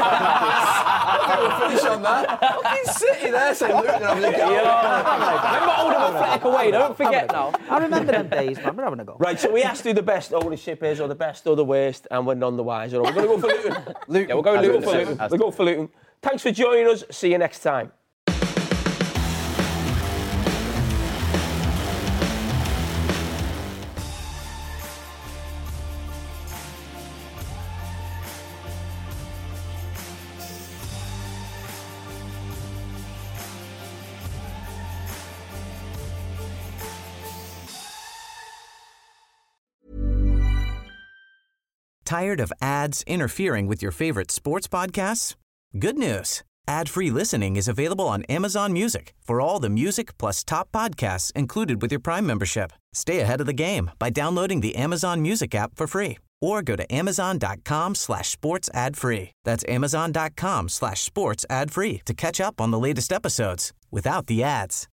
on that. Fucking City there saying Luton having a go. Remember Oldham Athletic away, don't forget now. I remember them days, man. We're having a go. Right, so we asked who the best ownership is, or the best or the worst, and we're none the wiser. We're going to go for Luton. Yeah, we'll go Luton. We'll go for Luton. Thanks for joining us. See you next time. Tired of ads interfering with your favorite sports podcasts? Good news. Ad-free listening is available on Amazon Music for all the music plus top podcasts included with your Prime membership. Stay ahead of the game by downloading the Amazon Music app for free or go to amazon.com/sports ad free. That's amazon.com/sports ad free to catch up on the latest episodes without the ads.